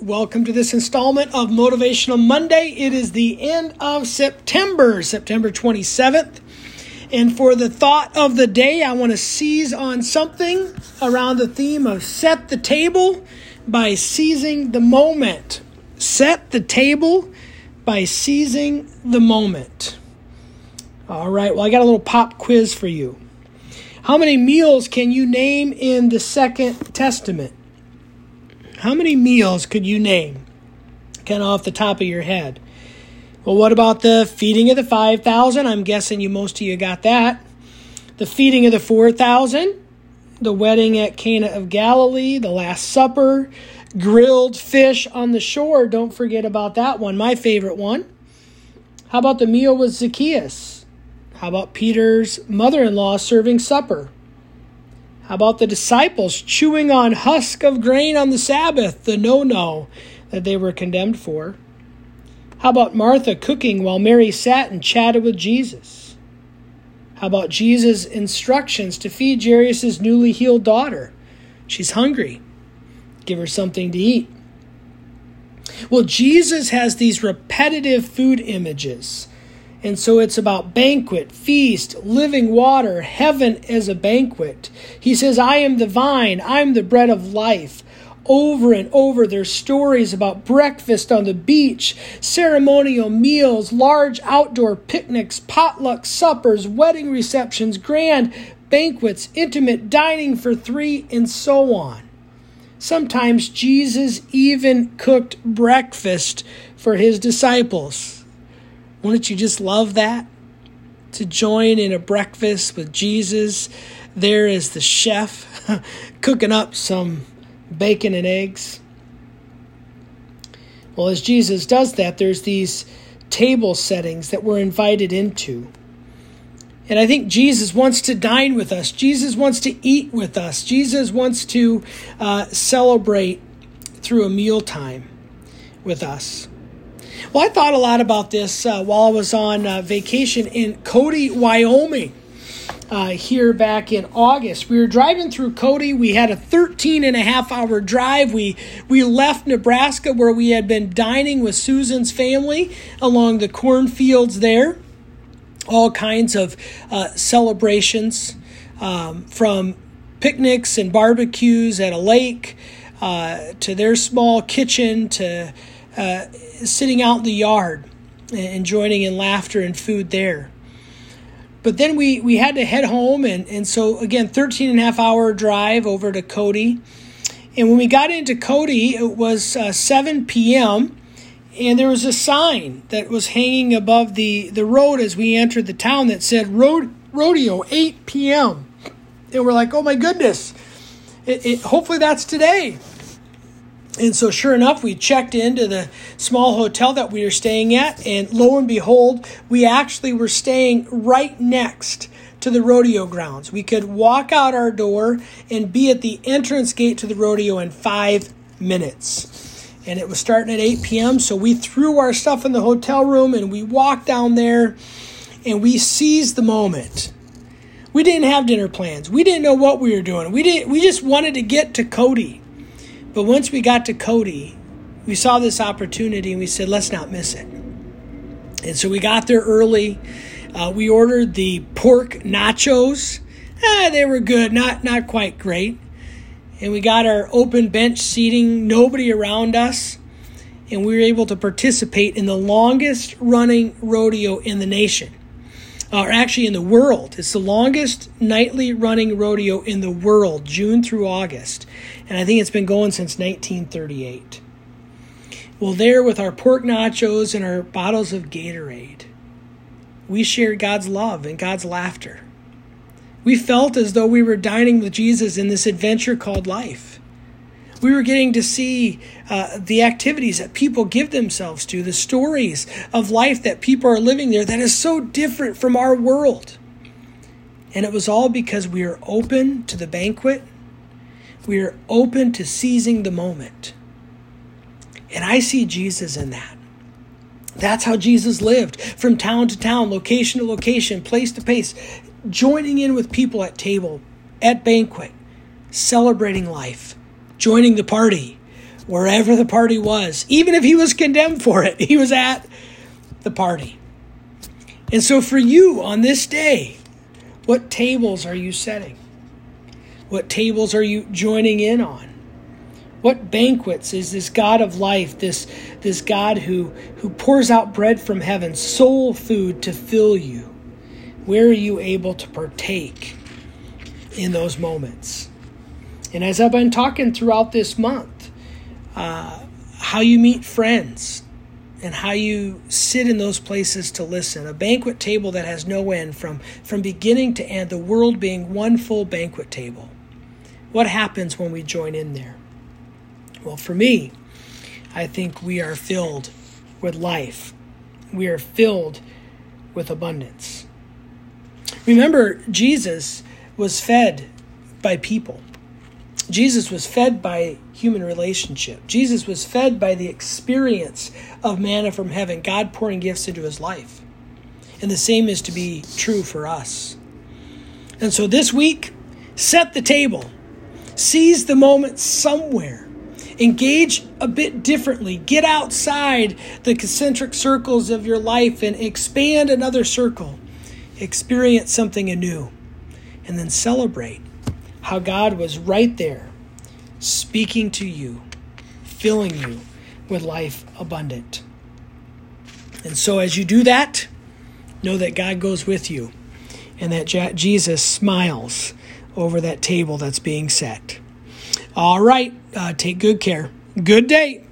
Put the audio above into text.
Welcome to this installment of Motivational Monday. It is the end of September 27th. And for the thought of the day, I want to seize on something around the theme of set the table by seizing the moment. Set the table by seizing the moment. All right, well, I got a little pop quiz for you. How many meals can you name in the Second Testament? How many meals could you name? Kind of off the top of your head. Well, what about the feeding of the 5,000? I'm guessing most of you got that. The feeding of the 4,000, the wedding at Cana of Galilee, the Last Supper, grilled fish on the shore. Don't forget about that one, my favorite one. How about the meal with Zacchaeus? How about Peter's mother-in-law serving supper? How about the disciples chewing on husk of grain on the Sabbath, the no-no that they were condemned for? How about Martha cooking while Mary sat and chatted with Jesus? How about Jesus' instructions to feed Jairus' newly healed daughter? She's hungry. Give her something to eat. Well, Jesus has these repetitive food images. And so it's about banquet, feast, living water, heaven as a banquet. He says, I am the vine, I'm the bread of life. Over and over, there's stories about breakfast on the beach, ceremonial meals, large outdoor picnics, potluck suppers, wedding receptions, grand banquets, intimate dining for three, and so on. Sometimes Jesus even cooked breakfast for his disciples. Wouldn't you just love that? To join in a breakfast with Jesus there as the chef cooking up some bacon and eggs. Well, as Jesus does that, there's these table settings that we're invited into. And I think Jesus wants to dine with us. Jesus wants to eat with us. Jesus wants to celebrate through a mealtime with us. Well, I thought a lot about this while I was on vacation in Cody, Wyoming, here back in August. We were driving through Cody. We had a 13-and-a-half-hour drive. We left Nebraska, where we had been dining with Susan's family along the cornfields there. All kinds of celebrations, from picnics and barbecues at a lake to their small kitchen to sitting out in the yard and joining in laughter and food there. But then we had to head home, and so again, 13-and-a-half-hour drive over to Cody. And when we got into Cody, it was 7 p.m., and there was a sign that was hanging above the road as we entered the town that said Rodeo, 8 p.m. And we're like, oh my goodness, hopefully that's today. And so sure enough, we checked into the small hotel that we were staying at, and lo and behold, we actually were staying right next to the rodeo grounds. We could walk out our door and be at the entrance gate to the rodeo in 5 minutes. And it was starting at 8 p.m., so we threw our stuff in the hotel room and we walked down there and we seized the moment. We didn't have dinner plans. We didn't know what we were doing. We just wanted to get to Cody. But once we got to Cody, we saw this opportunity and we said, let's not miss it. And so we got there early. We ordered the pork nachos. They were good, not quite great. And we got our open bench seating, nobody around us. And we were able to participate in the longest running rodeo in the nation. Or actually in the world. It's the longest nightly running rodeo in the world, June through August. And I think it's been going since 1938. Well, there with our pork nachos and our bottles of Gatorade, we shared God's love and God's laughter. We felt as though we were dining with Jesus in this adventure called life. We were getting to see the activities that people give themselves to, the stories of life that people are living there that is so different from our world. And it was all because we are open to the banquet. We are open to seizing the moment. And I see Jesus in that. That's how Jesus lived, from town to town, location to location, place to place, joining in with people at table, at banquet, celebrating life, joining the party, wherever the party was. Even if he was condemned for it, he was at the party. And so for you on this day, what tables are you setting? What tables are you joining in on? What banquets is this God of life, this God who pours out bread from heaven, soul food to fill you? Where are you able to partake in those moments? And as I've been talking throughout this month, how you meet friends and how you sit in those places to listen. A banquet table that has no end from beginning to end, the world being one full banquet table. What happens when we join in there? Well, for me, I think we are filled with life. We are filled with abundance. Remember, Jesus was fed by people. Jesus was fed by human relationship. Jesus was fed by the experience of manna from heaven, God pouring gifts into his life. And the same is to be true for us. And so this week, set the table. Seize the moment somewhere. Engage a bit differently. Get outside the concentric circles of your life and expand another circle. Experience something anew. And then celebrate how God was right there, speaking to you, filling you with life abundant. And so as you do that, know that God goes with you and that Jesus smiles over that table that's being set. All right, take good care. Good day.